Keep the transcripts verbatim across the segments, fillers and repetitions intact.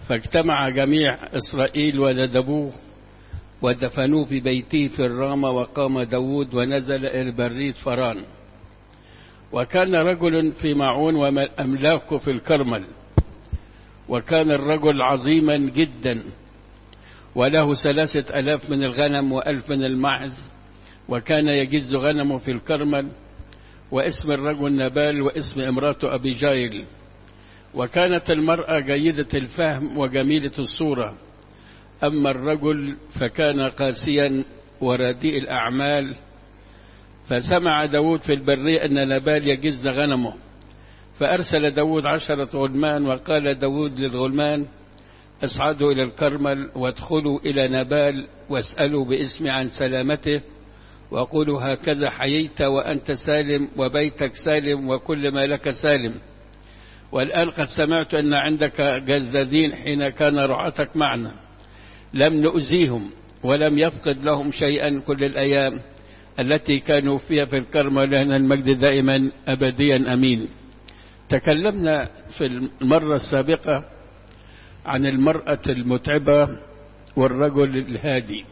فاجتمع جميع إسرائيل وندبوه ودفنوه في بيته في الرامة. وقام داود ونزل إلى برية فران. وكان رجل في معون وأملاكه في الكرمل، وكان الرجل عظيما جدا وله ثلاثة ألاف من الغنم وألف من المعز، وكان يجز غنمه في الكرمل. واسم الرجل نبال واسم امراته أبيجايل. وكانت المرأة جيدة الفهم وجميلة الصورة، أما الرجل فكان قاسيا ورديء الأعمال. فسمع داود في البرية أن نبال يجز غنمه، فأرسل داود عشرة غلمان. وقال داود للغلمان: اصعدوا إلى الكرمل وادخلوا إلى نبال واسألوا باسمي عن سلامته، وقولوا: هكذا حييت وأنت سالم وبيتك سالم وكل ما لك سالم. والآن قد سمعت أن عندك جزادين حين كان رعاتك معنا، لم نؤذيهم ولم يفقد لهم شيئا كل الأيام التي كانوا فيها في الكرمل، لأن المجد دائما أبديا أمين. تكلمنا في المرة السابقة عن المرأة المتعبة والرجل الهادي،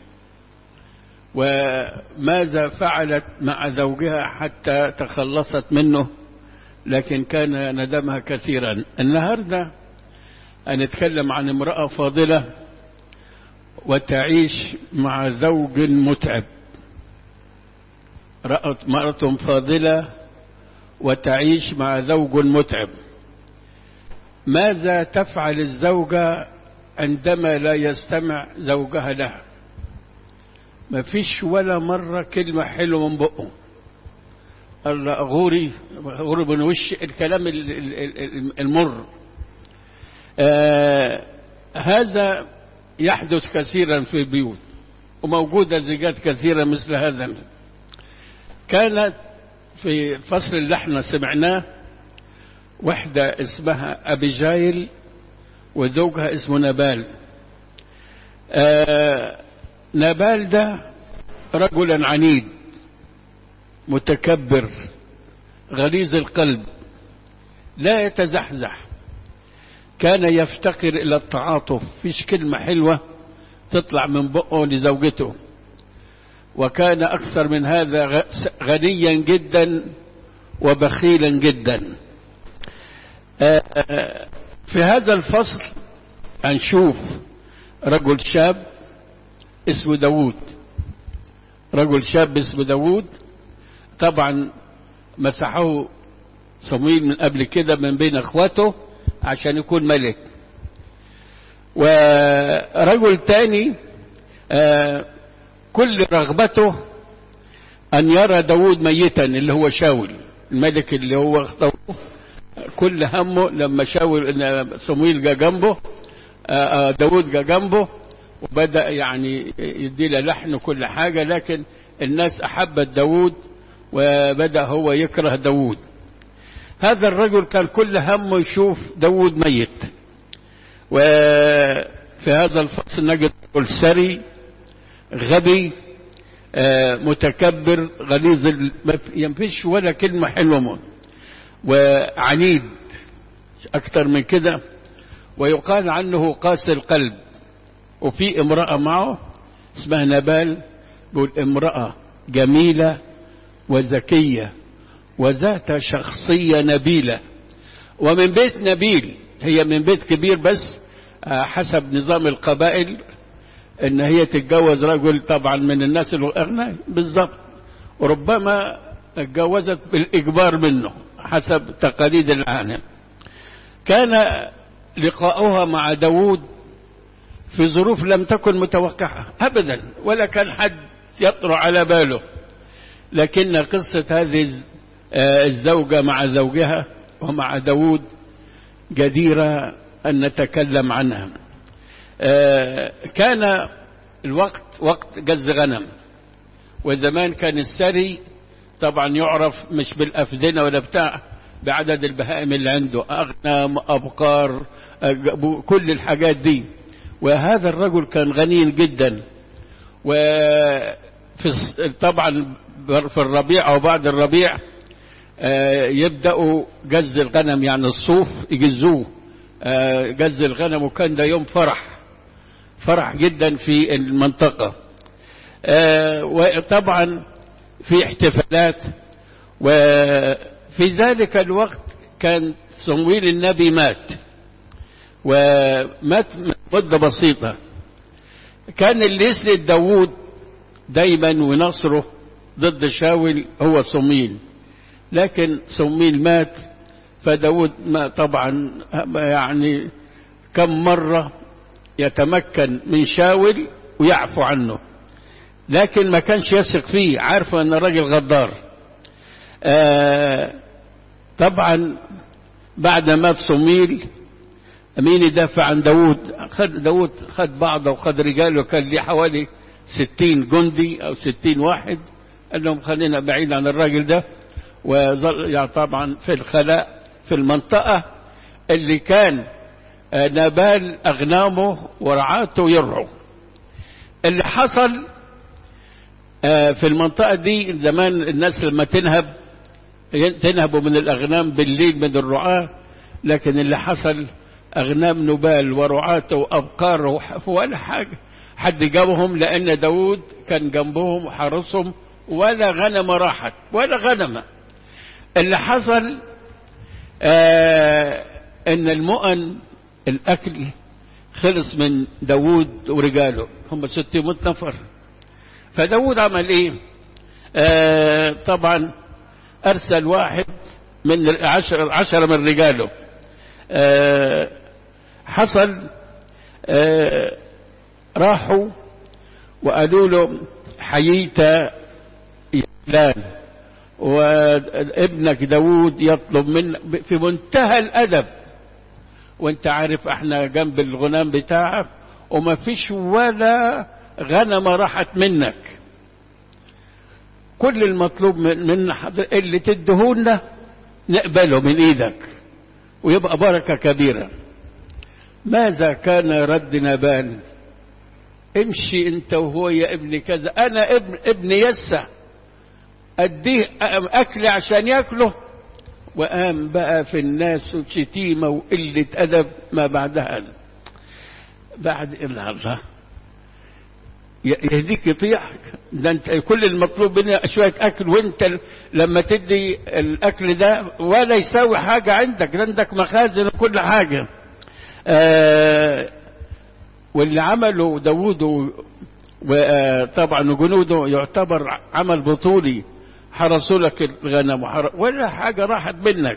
وماذا فعلت مع زوجها حتى تخلصت منه، لكن كان ندمها كثيرا. النهاردة هنتكلم عن امرأة فاضلة وتعيش مع زوج متعب. رأت امرأة فاضلة وتعيش مع زوج متعب. ماذا تفعل الزوجة عندما لا يستمع زوجها لها؟ ما فيش ولا مرة كلمة حلوة من بقه. الله غوري غوري من وش الكلام المر. آه هذا يحدث كثيرا في البيوت، وموجودة زوجات كثيرة مثل هذا. كانت في الفصل اللي احنا سمعناه واحدة اسمها أبيجايل وزوجها اسمه نبال. آه نبال ده رجل عنيد متكبر غليظ القلب لا يتزحزح، كان يفتقر إلى التعاطف، فيش كلمة حلوة تطلع من بقه لزوجته. وكان أكثر من هذا غنيا جدا وبخيلا جدا. في هذا الفصل هنشوف رجل شاب اسمه داود. رجل شاب اسمه داود، طبعا مسحه صمويل من قبل كده من بين اخواته عشان يكون ملك. ورجل تاني آه كل رغبته أن يرى داود ميتا، اللي هو شاول الملك اللي هو اختاره. كل همه لما شاول ان صمويل جا جنبه، آه داود جا جنبه وبدأ يعني يدي له لحن وكل حاجة، لكن الناس أحبت داود وبدأ هو يكره داود. هذا الرجل كان كل همه يشوف داود ميت. وفي هذا الفصل نجد رجل ثري غبي آه متكبر غليظ، ما ينفيش ولا كلمة حلوة، وعنيد أكثر من كده، ويقال عنه قاسي القلب. وفي امرأة معه اسمها نبال، بيقول امرأة جميلة وذكية وذات شخصية نبيلة، ومن بيت نبيل. هي من بيت كبير، بس حسب نظام القبائل ان هي تتجوز رجل طبعا من الناس الأغنى بالضبط، وربما اتجوزت بالإجبار منه حسب تقاليد العالم. كان لقاؤها مع داود في ظروف لم تكن متوقعة أبدا، ولا كان حد يطرأ على باله، لكن قصة هذه الزوجة مع زوجها ومع داود جديرة أن نتكلم عنها. كان الوقت وقت جز غنم، وزمان كان السري طبعا يعرف مش بالأفدنة ولا بتاع، بعدد البهائم اللي عنده، أغنام أبقار كل الحاجات دي. وهذا الرجل كان غني جدا، وفي طبعا في الربيع أو بعد الربيع يبدأوا جز الغنم، يعني الصوف يجزوه جز الغنم، وكان ده يوم فرح فرح جدا في المنطقة. وطبعا في احتفالات. وفي ذلك الوقت كان صمويل النبي مات، ومات مدة بسيطة. كان اللي يسند داود دايما ونصره ضد شاول هو صمويل، لكن صمويل مات، فداود ما طبعا يعني كم مرة يتمكن من شاول ويعفو عنه، لكن ما كانش يثق فيه، عارفه ان الراجل غدار. آه طبعا بعد ما في صمويل مين يدافع عن داود؟ خد داود خد بعضه وخد رجاله، كان ليه حوالي ستين جندي او ستين واحد، قال لهم خلينا بعيد عن الراجل ده. وظل يعني طبعا في الخلاء في المنطقة اللي كان نبال أغنامه ورعاته يرعوا. اللي حصل في المنطقة دي زمان الناس لما تنهب تنهبوا من الأغنام بالليل من الرعاة، لكن اللي حصل أغنام نبال ورعاته وأبقاره ولا حاجة حد جابهم، لأن داود كان جنبهم وحرسهم، ولا غنم راحت ولا غنمة. اللي حصل آه ان المؤن الاكل خلص من داود ورجاله، هم ستمائة نفر. فداود عمل ايه؟ آه طبعا ارسل واحد من العشر عشرة من رجاله. آه حصل آه راحوا وقالوا له حييت يا فلان، وابنك داود يطلب من في منتهى الأدب، وانت عارف احنا جنب الغنام بتاعك وما فيش ولا غنمة راحت منك، كل المطلوب من اللي تدهولنا نقبله من ايدك ويبقى بركة كبيرة. ماذا كان رد نبال؟ امشي انت وهو يا ابن كذا، انا ابن ابن يسع اديه اكل عشان ياكله. وقام بقى في الناس وشتيمه وقله ادب ما بعدها. بعد الا الله يهديك يطيعك، ده انت كل المطلوب مني شويه اكل، وانت لما تدي الاكل ده ولا يساوي حاجه عندك، عندك مخازن وكل حاجه. آه واللي عمله داوود وطبعا جنوده يعتبر عمل بطولي، حرسوا لك الغنم ولا حاجة راحت منك.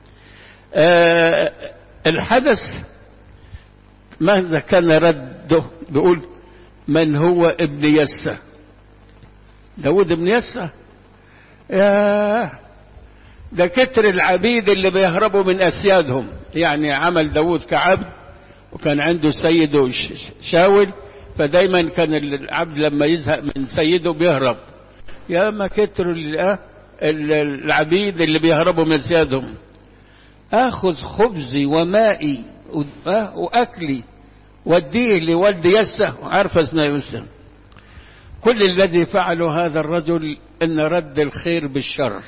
أه الحدث ماذا كان رده؟ بيقول من هو ابن يسى؟ داود ابن يسى؟ يا ده كتر العبيد اللي بيهربوا من أسيادهم. يعني عمل داود كعبد، وكان عنده سيده شاول، فدايما كان العبد لما يزهق من سيده بيهرب. يا ما كتروا العبيد اللي بيهربوا من سيادهم. اخذ خبزي ومائي واكلي وديه لولد يسى، عارفه اسمه يسى. كل الذي فعله هذا الرجل ان رد الخير بالشر.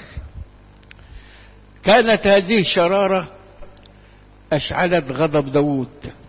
كانت هذه الشرارة اشعلت غضب داود.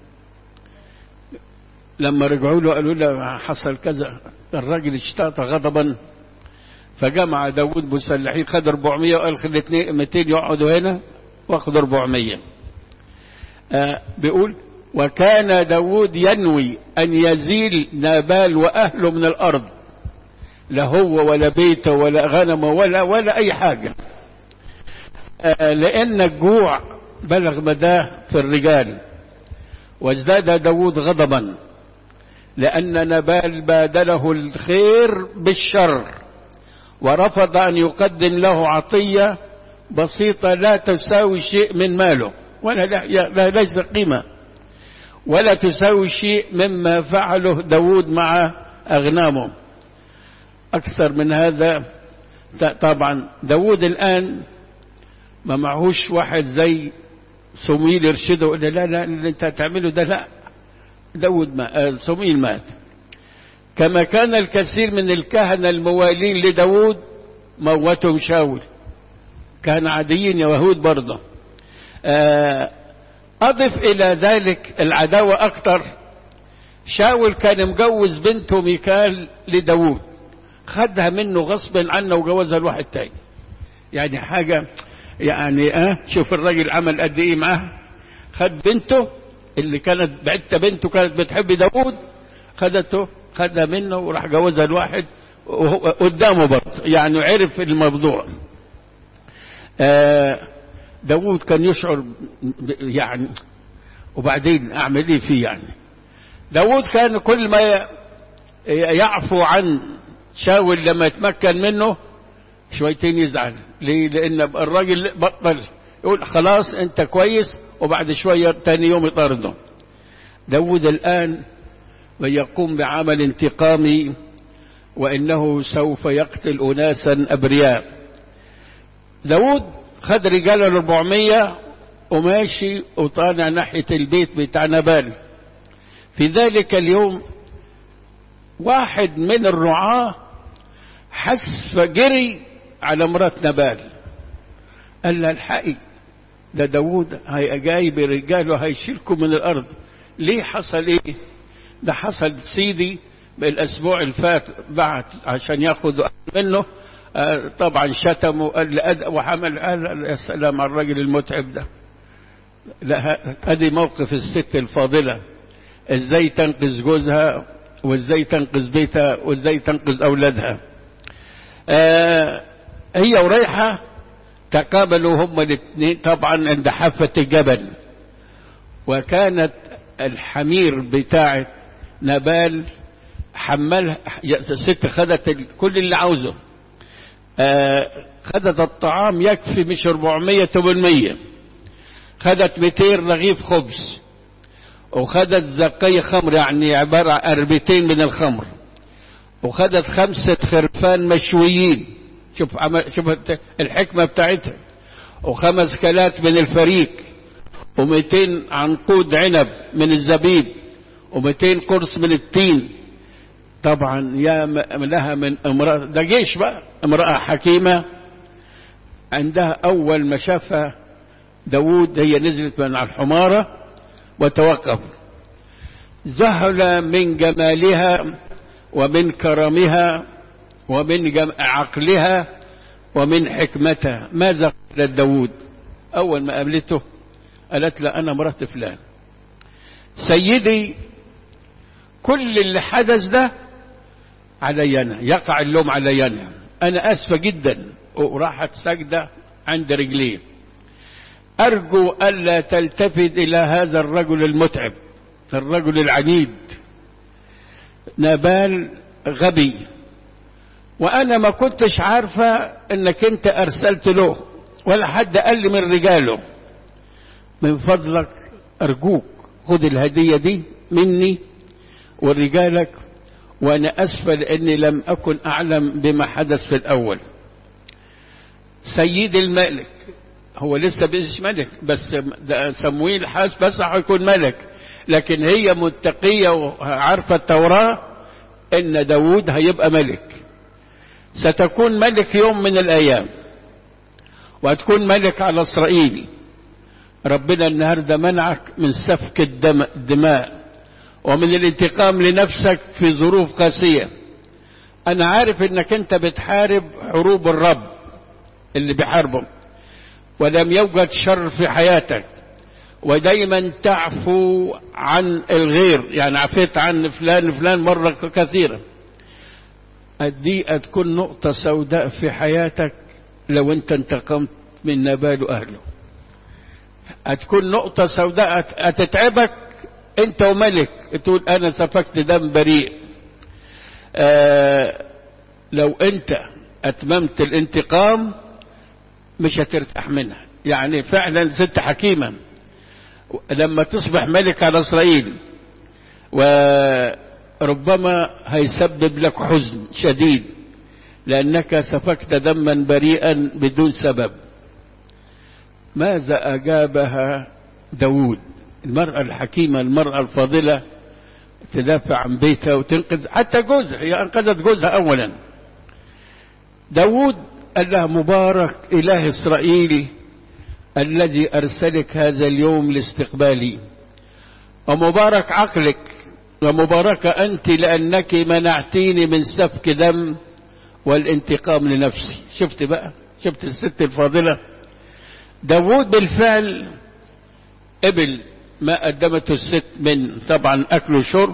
لما رجعوا له قالوا له حصل كذا، الراجل اشتاط غضبا، فجمع داود مسلحين، خد أربعمائة وقال خلي مئتين يقعدوا هنا واخد أربعمائة. آه بيقول وكان داود ينوي أن يزيل نابال وأهله من الأرض، لا هو ولا بيته ولا غنمه ولا ولا أي حاجة. آه لأن الجوع بلغ مداه في الرجال، وازداد داود غضبا لأن نابال بادله الخير بالشر، ورفض أن يقدم له عطية بسيطة لا تساوي شيء من ماله، ولا لا ليس قيمة، ولا تساوي شيء مما فعله داود مع أغنامه. أكثر من هذا طبعا داود الآن ما معهوش واحد زي صمويل يرشده يقول لا لا اللي انت هتعمله ده لا. داود ما صمويل مات. كما كان الكثير من الكهنة الموالين لداود موتهم شاول، كان عاديين يهود برضه. آه أضف إلى ذلك العداوة أكتر. شاول كان مجوز بنته ميكال لداود، خدها منه غصب عنه وجوزها لواحد تاني. يعني حاجة يعني اه شوف الراجل عمل قد ايه معاه. خد بنته اللي كانت بعدت، بنته كانت بتحب داود، خدته خدها منه وراح جوزها لواحد قدامه برضه، يعني عرف الموضوع. آه داود كان يشعر يعني، وبعدين اعمل ايه فيه يعني. داود كان كل ما يعفو عن شاول لما يتمكن منه شويتين يزعل. ليه؟ لان الراجل بطل يقول خلاص انت كويس، وبعد شوية تاني يوم يطارده. داود الآن ويقوم بعمل انتقامي، وإنه سوف يقتل أناسا أبرياء. داود خد رجاله الأربعمية وماشي وطالع ناحية البيت بتاع نبال. في ذلك اليوم واحد من الرعاة حس فجري على مرات نبال، قال لها الحقي ده داود هي جاي برجاله هيشيلكم من الأرض. ليه؟ حصل ايه؟ ده حصل سيدي بالأسبوع الفات بعت عشان ياخدوا منه. آه طبعا شتمه وقال لأد وحمل. قال يا سلام على الراجل المتعب ده. لا، ادي موقف الست الفاضلة، ازاي تنقذ جوزها وازاي تنقذ بيتها وازاي تنقذ اولادها. آه هي ورايحة تقابلوا هما الاثنين طبعا عند حافة الجبل، وكانت الحمير بتاعت نبال حملها الست، خدت كل اللي عاوزه. آه خدت الطعام يكفي مش أربعمية ثمانمية، خدت مئتين رغيف خبز، وخدت زقية خمر يعني عبارة عن أربتين من الخمر، وخدت خمسة خرفان مشويين. شوف عمل شوف الحكمة بتاعتها، وخمس كلات من الفريك، ومئتين عنقود عنب من الزبيب، ومئتين قرص من التين. طبعا يا لها من امرأة، ده جيش بقى، امرأة حكيمة. عندها أول ما شافها داود هي نزلت من على الحمارة وتوقف، ذهل من جمالها ومن كرمها ومن عقلها ومن حكمتها. ماذا قالت داود أول ما قابلته؟ قالت له أنا مرات فلان، سيدي كل اللي حدث ده علي أنا، يقع اللوم علي أنا، أنا أسفة جدا. وراحت سجدة عند رجليه. أرجو ألا تلتفت إلى هذا الرجل المتعب، الرجل العنيد. نبال غبي، وأنا ما كنتش عارفة أنك أنت أرسلت له ولا حد قال لي من رجاله. من فضلك أرجوك خذ الهدية دي مني ورجالك، وأنا أسفة لأني لم أكن أعلم بما حدث في الأول. سيد الملك، هو لسه بيش ملك، بس سمويل حاس بس هيكون ملك، لكن هي متقية وعارفة التوراة إن داود هيبقى ملك. ستكون ملك يوم من الأيام، وهتكون ملك على إسرائيل. ربنا النهاردة منعك من سفك الدم الدماء ومن الانتقام لنفسك في ظروف قاسية. أنا عارف إنك أنت بتحارب حروب الرب اللي بيحاربه، ولم يوجد شر في حياتك، ودايما تعفو عن الغير، يعني عفيت عن فلان فلان مرة كثيرة. دي تكون نقطة سوداء في حياتك لو انت انتقمت من نبال أهله. هتكون نقطة سوداء هتتعبك انت وملك، تقول انا سفكت دم بريء. آه لو انت اتممت الانتقام مش هترتاح منها. يعني فعلا ست حكيمة لما تصبح ملك على إسرائيل، وربما هيسبب لك حزن شديد لأنك سفكت دما بريئا بدون سبب. ماذا أجابها داود؟ المرأة الحكيمة، المرأة الفاضلة، تدافع عن بيتها وتنقذ حتى جوزها. هي أنقذت جوزها أولا. داود قال لها مبارك إله إسرائيل الذي أرسلك هذا اليوم لاستقبالي، ومبارك عقلك ومباركة أنت لأنك منعتيني من سفك دم والانتقام لنفسي. شفت بقى، شفت الست الفاضلة. داود بالفعل قبل ما قدمته الست من طبعا أكل وشرب،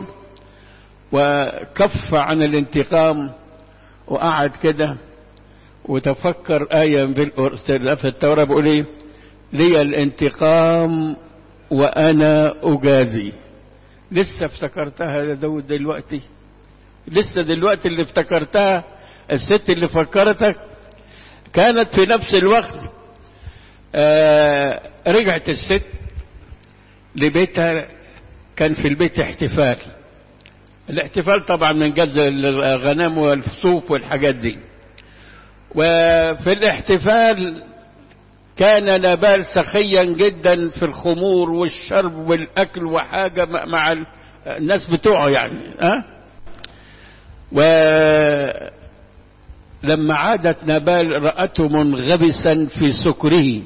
وكف عن الانتقام وقعد كده وتفكر آية في التوراة بيقول ايه؟ لي الانتقام وأنا أجازي. لسه افتكرتها يا داود دلوقتي، لسه دلوقتي اللي افتكرتها. الست اللي فكرتك كانت في نفس الوقت آه رجعت الست لبيتها. كان في البيت احتفال، الاحتفال طبعا من جز الغنم والصوف والحاجات دي. وفي الاحتفال كان نبال سخيا جدا في الخمور والشرب والأكل وحاجة مع الناس بتوعه يعني. أه؟ ولما عادت نبال رأته منغبسا في سكره،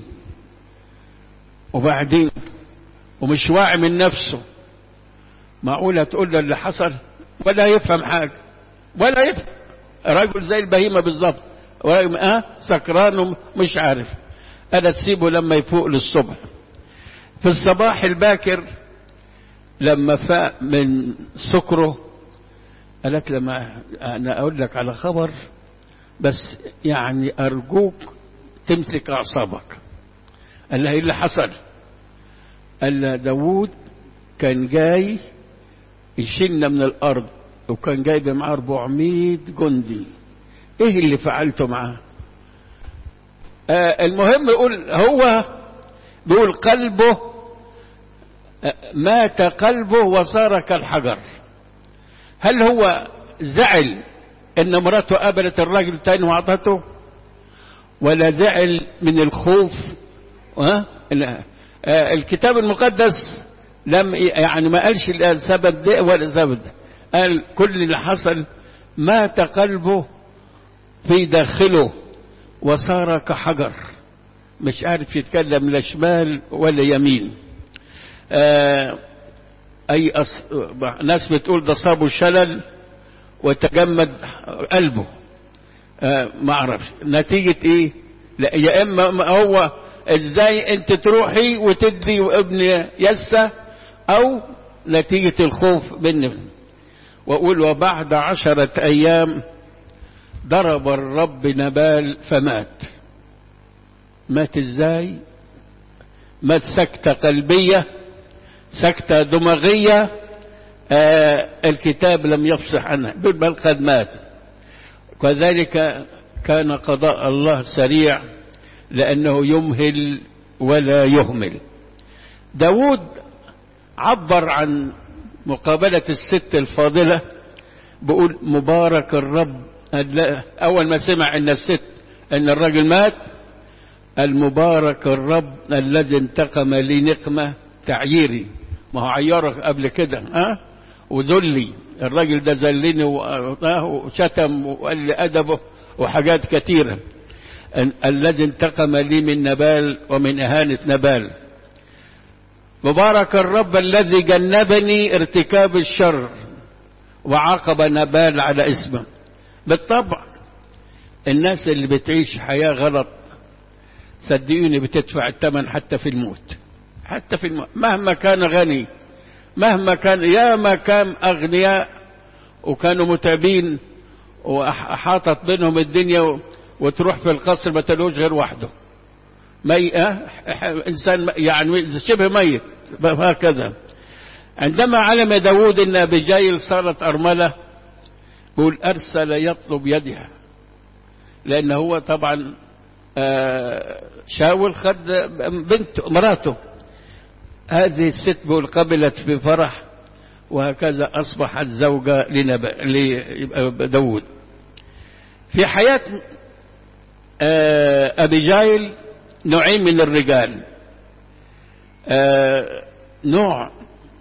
وبعدين ومش واعي من نفسه. معقولة تقول له اللي حصل؟ ولا يفهم حاجة، ولا يفهم. رجل زي البهيمة بالضبط، أه؟ سكران ومش عارف. أنا تسيبه لما يفوق للصبح. في الصباح الباكر لما فاق من سكره قالت لما أنا أقول لك على خبر، بس يعني أرجوك تمسك أعصابك. قال لها إيه اللي حصل؟ قال لها داود كان جاي يشيلنا من الأرض، وكان جايب معاه أربعمائة جندي. إيه اللي فعلته معاه؟ آه المهم يقول هو بيقول قلبه آه مات قلبه وصار كالحجر. هل هو زعل ان مراته قابلت الراجل تاني وعطته، ولا زعل من الخوف؟ آه آه الكتاب المقدس لم يعني ما قالش السبب ده ولا السبب ده، قال كل اللي حصل مات قلبه في داخله وصار كحجر، مش عارف يتكلم لا شمال ولا يمين. آه اي أص... ناس بتقول ده صابه شلل وتجمد قلبه. آه ما اعرفش نتيجة ايه. لا يا اما هو ازاي انت تروحي وتدي ابن يسى، او نتيجة الخوف منه. واقول وبعد عشرة ايام ضرب الرب نبال فمات. مات ازاي؟ مات سكتة قلبية، سكتة دماغية. آه الكتاب لم يفصح عنها، بل قد مات. وكذلك كان قضاء الله سريع، لأنه يمهل ولا يهمل. داود عبر عن مقابلة الست الفاضلة بقول مبارك الرب. أول ما سمع أن الست أن الرجل مات، المبارك الرب الذي انتقم لي نقمة تعييري. ما هو عيرك قبل كده ها، وذلي. الراجل ده ذلني وشتم وقال لي أدبه وحاجات كثيرة. الذي انتقم لي من نبال ومن إهانة نبال. مبارك الرب الذي جنبني ارتكاب الشر وعاقب نبال على اسمه. بالطبع الناس اللي بتعيش حياة غلط صدقوني بتدفع الثمن حتى في الموت، حتى في الموت. مهما كان غني، مهما كان، يا ما كان أغنياء وكانوا متعبين وحاطت بينهم الدنيا وتروح في القصر ما تلوش غير وحده مي... إنسان يعني شبه ميت هكذا. عندما علم داود أن أبيجايل صارت أرملة، بقول أرسل يطلب يدها، لأنه هو طبعا شاول خد بنت مراته. هذه الست بقول قبلت بفرح، وهكذا أصبحت زوجة لداود. في حياة أبيجايل نوعين من الرجال، نوع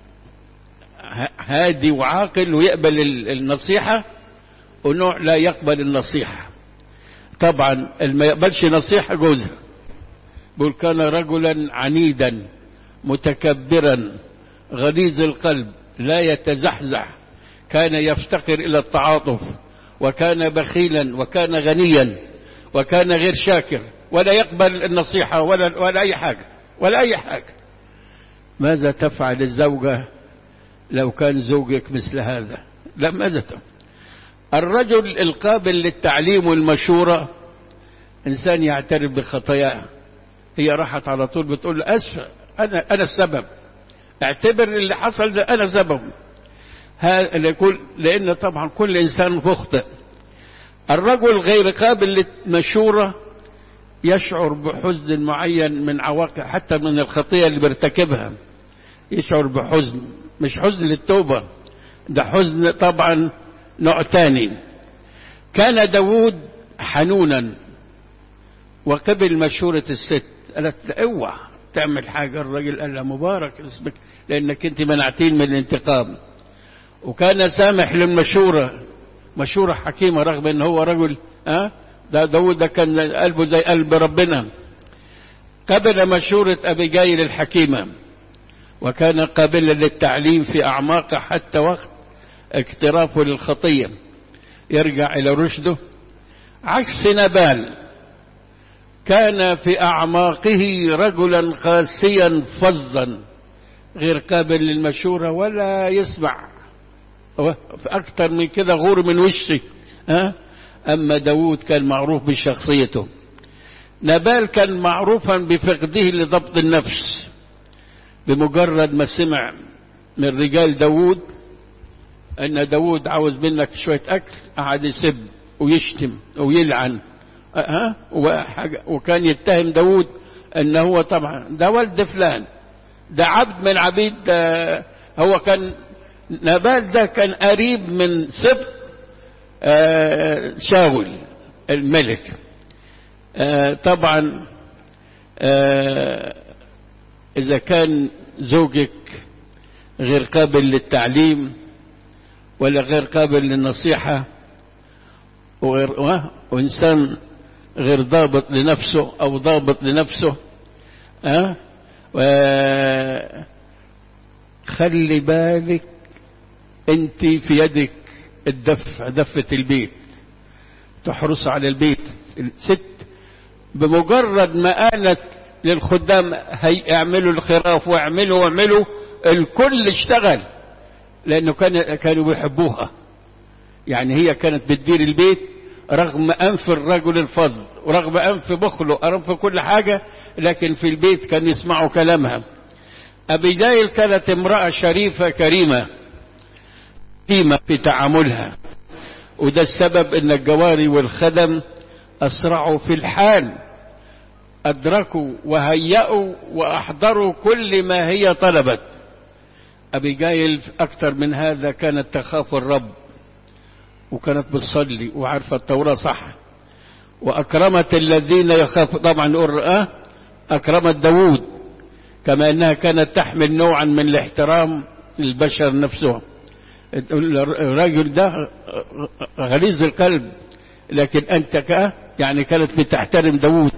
هادي وعاقل ويقبل النصيحة، ونوع لا يقبل النصيحة. طبعا اللي ما يقبلش نصيحة جوزها، بل كان رجلا عنيدا متكبرا غليظ القلب لا يتزحزح، كان يفتقر إلى التعاطف، وكان بخيلا، وكان غنيا، وكان غير شاكر، ولا يقبل النصيحة ولا, ولا أي حاجة ولا أي حاجة. ماذا تفعل الزوجة لو كان زوجك مثل هذا؟ لا، ماذا تفعل؟ الرجل القابل للتعليم والمشورة إنسان يعترف بخطاياه. هي راحت على طول بتقول له أسفة، أنا, أنا السبب، اعتبر اللي حصل ده أنا سبب. هذا يقول، لأن طبعا كل إنسان مخطئ. الرجل غير قابل للمشورة يشعر بحزن معين من عواقب، حتى من الخطيئة اللي بيرتكبها يشعر بحزن، مش حزن للتوبة، ده حزن طبعا نوع تاني. كان داود حنونا وقبل مشورة الست، قالت اوعى تعمل حاجة. الرجل قال لها مبارك اسمك لأنك انت منعتين من الانتقام. وكان سامح للمشورة، مشورة حكيمة رغم ان هو رجل ها ده داود ده كان قلبه زي قلب ربنا. قبل مشورة أبيجايل الحكيمة، وكان قابلا للتعليم في أعماقه حتى وقت اقترافه للخطية يرجع إلى رشده. عكس نبال، كان في أعماقه رجلا قاسيا فظا غير قابل للمشورة ولا يسمع، أكثر من كده غور من وشه ها. أما داود كان معروف بشخصيته. نبال كان معروفا بفقده لضبط النفس. بمجرد ما سمع من رجال داود أن داود عاوز منك شوية أكل، قعد يسب ويشتم ويلعن أه؟ وكان يتهم داود أنه هو طبعا ده ولد فلان، ده عبد من عبيد. هو كان نبال ده كان قريب من سبط آه شاول الملك. آه طبعا آه إذا كان زوجك غير قابل للتعليم ولا غير قابل للنصيحة وغير وإنسان غير ضابط لنفسه أو ضابط لنفسه أه؟ خلي بالك أنت في يدك الدفع، دفة البيت، تحرص على البيت. الست بمجرد ما قالت للخدام هي اعملوا الخراف واعملوا واعملوا، الكل اشتغل لأنه كان كانوا بيحبوها. يعني هي كانت بتدير البيت رغم أنف الرجل الفظ ورغم أنف بخله ورغم كل حاجة، لكن في البيت كان يسمعوا كلامها. أبيجايل كانت امرأة شريفة كريمة قيمة في تعاملها، وده السبب ان الجواري والخدم اسرعوا في الحال، ادركوا وهيئوا واحضروا كل ما هي طلبت. أبيجايل اكثر من هذا كانت تخاف الرب، وكانت بتصلي وعارفة التوراة صح، واكرمت الذين يخافوا. طبعا نقول اه اكرمت داود، كما انها كانت تحمل نوعا من الاحترام للبشر نفسهم. الرجل ده غليظ القلب، لكن أنت كأه يعني كانت بتحترم داود.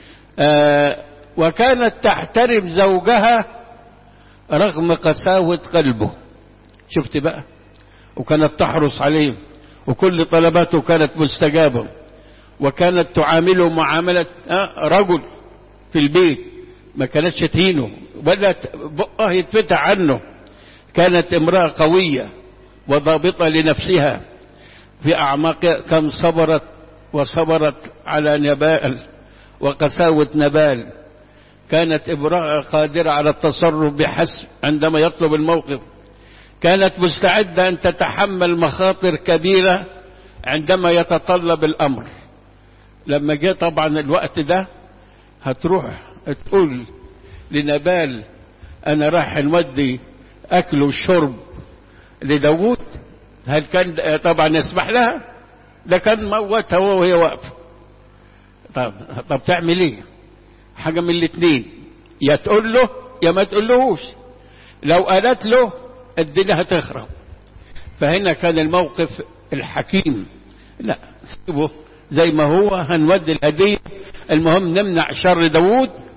آه وكانت تحترم زوجها رغم قساوة قلبه. شفت بقى؟ وكانت تحرص عليه، وكل طلباته كانت مستجابة، وكانت تعامله معاملة آه رجل في البيت، ما كانتش تهينه ولا بقه يتفتح عنه. كانت امرأة قوية وضابطة لنفسها في أعماقها. كم صبرت وصبرت على نبال وقساوة نبال. كانت امرأة قادرة على التصرف بحسب عندما يطلب الموقف. كانت مستعدة أن تتحمل مخاطر كبيرة عندما يتطلب الأمر. لما جاء طبعا الوقت ده هتروح تقول لنبال أنا راح نودي أكل وشرب لداود، هل كان طبعا يسمح لها؟ ده كان موتها وهي واقفة. طب طب تعمل ايه؟ حاجة من الاثنين، يا تقول له يا ما تقولهوش. لو قالت له الدنيا هتخرب. فهنا كان الموقف الحكيم، لا سيبه زي ما هو، هنودي الهدية، المهم نمنع شر داود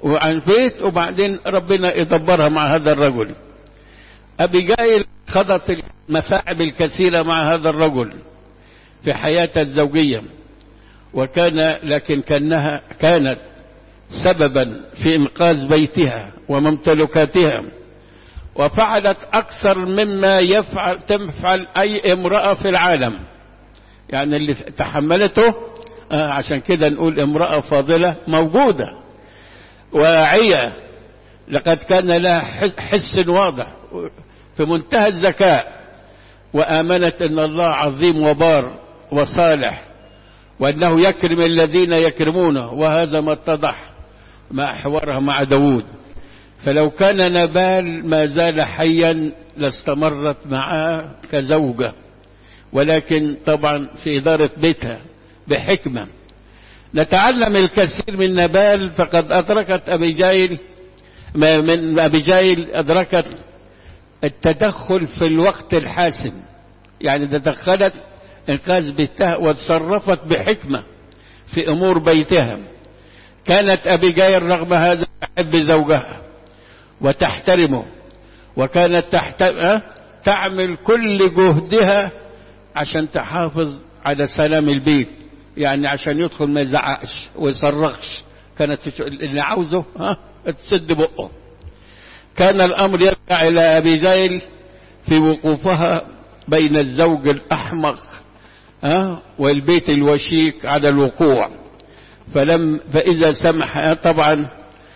وعن بيت، وبعدين ربنا يدبرها مع هذا الرجل. أبيجايل خضت المثاعب الكثيرة مع هذا الرجل في حياتها الزوجية، وكان لكن كانها كانت سببا في إنقاذ بيتها وممتلكاتها، وفعلت أكثر مما يفعل تفعل أي امرأة في العالم، يعني اللي تحملته. آه عشان كده نقول امرأة فاضلة موجودة واعية، لقد كان لها حس واضح في منتهى الذكاء، وآمنت أن الله عظيم وبار وصالح، وأنه يكرم الذين يكرمونه، وهذا ما اتضح مع حوارها مع داود. فلو كان نبال ما زال حيا لاستمرت معه كزوجة، ولكن طبعا في إدارة بيتها بحكمة. نتعلم الكثير من نبال، فقد أدركت أبيجايل من أبيجايل أدركت التدخل في الوقت الحاسم، يعني تدخلت إنقاذ بيتها وتصرفت بحكمة في أمور بيتها. كانت أبيجايل رغم هذا تحب زوجها وتحترمه، وكانت تحت... تعمل كل جهدها عشان تحافظ على سلام البيت، يعني عشان يدخل ما يزعقش ويصرخش، كانت اللي عاوزه ها تسد بقه. كان الأمر يرجع إلى أبيجايل في وقوفها بين الزوج الأحمق ها والبيت الوشيك على الوقوع. فلم فإذا سمح طبعا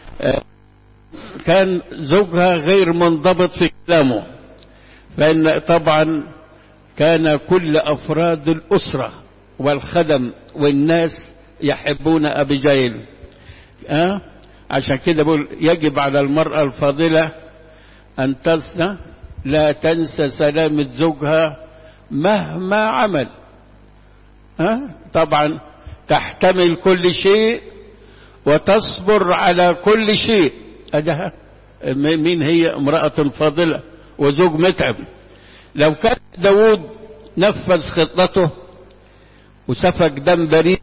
كان زوجها غير منضبط في كلامه، فإن طبعا كان كل أفراد الأسرة والخدم والناس يحبون أبيجايل. أه؟ عشان كده بقول يجب على المرأة الفاضلة أن تنسى لا تنسى سلامة زوجها مهما عمل. أه؟ طبعا تحتمل كل شيء وتصبر على كل شيء. أجها مين هي امرأة فاضلة وزوج متعب؟ لو كان داود نفذ خطته وسفك دم بريء،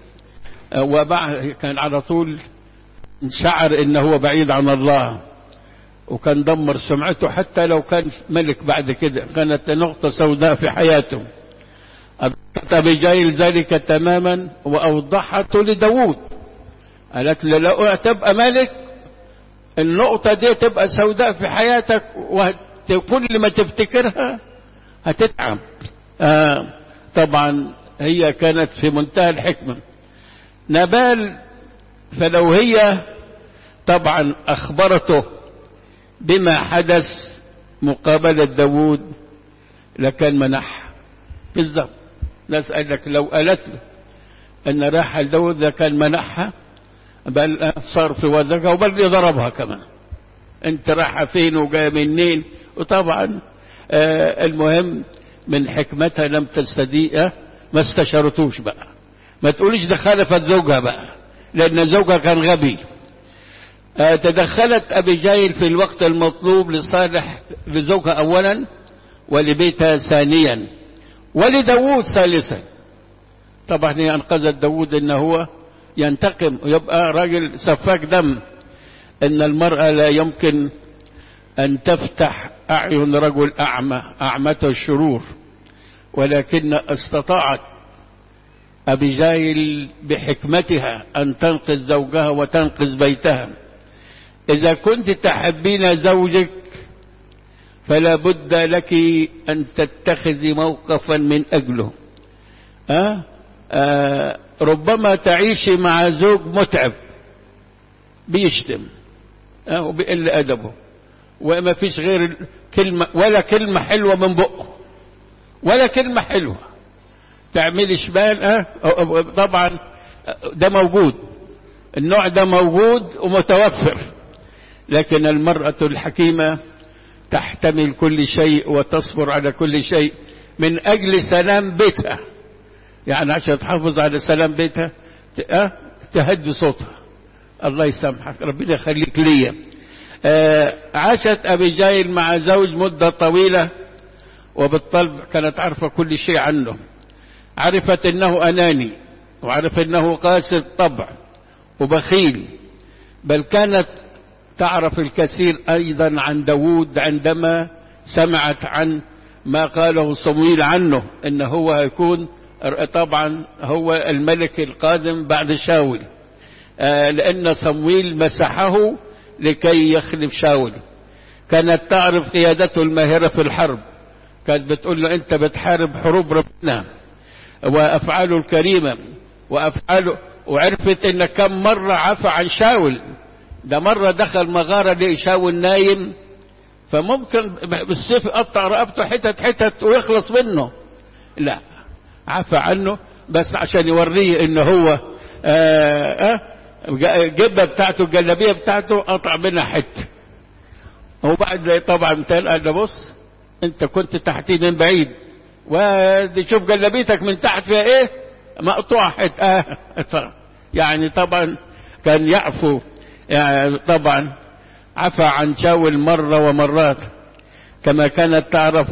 وبعد كان على طول شعر انه هو بعيد عن الله، وكان دمر سمعته، حتى لو كان ملك بعد كده كانت نقطة سوداء في حياته. أدركت أبيجايل ذلك تماما وأوضحته لداود، قالت له لو تبقى ملك النقطة دي تبقى سوداء في حياتك، وكل ما تفتكرها هتتعب. آه طبعا هي كانت في منتهى الحكمة. نبال فلو هي طبعا أخبرته بما حدث مقابلة داود لكان منح بالضبط. نسألك لو قالت له أن راح لداود لكان منحها، بل صار في وجهها، وبل ضربها كمان، انت رايحة فين وجاية منين. وطبعا آه المهم من حكمتها لم تستديئه، ما استشرتوش بقى، ما تقوليش ده خالفت زوجها بقى، لأن زوجها كان غبي. آه تدخلت أبيجايل في الوقت المطلوب لصالح لزوجها أولا، ولبيتها ثانيا، ولداود ثالثا. طبعا هي أنقذت داود إنه هو ينتقم ويبقى راجل سفاك دم. إن المرأة لا يمكن أن تفتح أعين رجل أعمى أعمته الشرور، ولكن استطاعت أبيجايل بحكمتها أن تنقذ زوجها وتنقذ بيتها. إذا كنت تحبين زوجك فلا بد لك أن تتخذي موقفا من أجله. أه؟ أه ربما تعيشي مع زوج متعب بيشتم أه وبيقل أدبه، وما فيش غير كلمة ولا كلمة حلوة من بقه، ولا كلمة حلوة تعملي شمال. أه طبعا ده موجود، النوع ده موجود ومتوفر. لكن المرأة الحكيمة تحتمل كل شيء وتصبر على كل شيء من أجل سلام بيتها، يعني عشان تحافظ على سلام بيتها أه؟ تهدي صوتها. الله يسامحك، ربنا يخليك ليا. آه عاشت أبيجايل مع زوج مدة طويلة، وبالطلب كانت عارفة كل شيء عنه. عرفت أنه أناني، وعرفت أنه قاسي الطبع وبخيل، بل كانت تعرف الكثير أيضا عن داود عندما سمعت عن ما قاله صمويل عنه إن هو هيكون طبعا هو الملك القادم بعد شاول، لأن صمويل مسحه لكي يخلف شاول. كانت تعرف قيادته الماهرة في الحرب، كانت بتقول له أنت بتحارب حروب ربنا وأفعاله الكريمة وأفعاله، وعرفت إن كم مرة عفى عن شاول. ده مرة دخل مغارة لقي شاول نايم، فممكن بالسيف يقطع رقبته حتت حتت ويخلص منه، لا عفى عنه بس عشان يوريه إن هو آه آه الجبة بتاعته الجلابية بتاعته قطع منها حتة. وبعد طبعا قال له بص انت كنت تحتي من بعيد ودي شوف جلابيتك من تحت فيها ايه مقطوعة حتة. آه. يعني طبعا كان يعفو، يعني طبعا عفى عن شاول مرة ومرات. كما كانت تعرف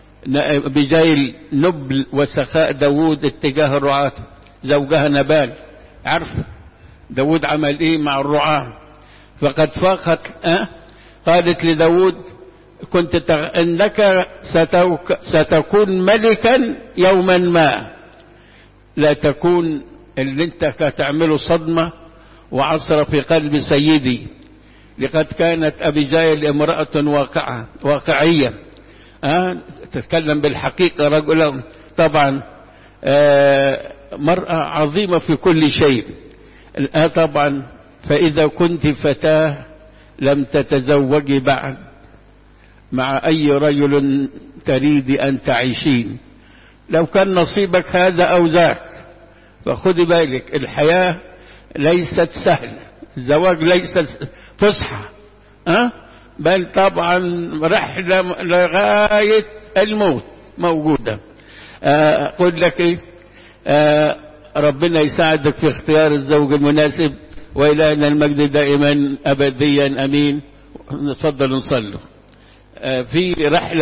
بجيل نبل وسخاء داود اتجاه الرعاة، زوجها نبال عرف داود عمل ايه مع الرعاة. فقد فاقت أه؟ قالت لداود كنت تغ... انك ستوك... ستكون ملكا يوما ما، لا تكون اللي انت كتعمله صدمة وعصر في قلب سيدي. لقد كانت أبيجايل امرأة واقعة واقعية أه؟ تتكلم بالحقيقة، رجل طبعا أه مرأة عظيمة في كل شيء. الآن طبعا فإذا كنت فتاة لم تتزوجي بعد مع أي رجل تريد أن تعيشين، لو كان نصيبك هذا أو ذاك، فخذي بالك الحياة ليست سهلة، الزواج ليس فسحة أه؟ بل طبعا رحلة لغاية الموت موجودة. أقول لك إيه أه ربنا يساعدك في اختيار الزوج المناسب، وإلهنا المجد دائما أبديا أمين. نتفضل نصلي في رحلة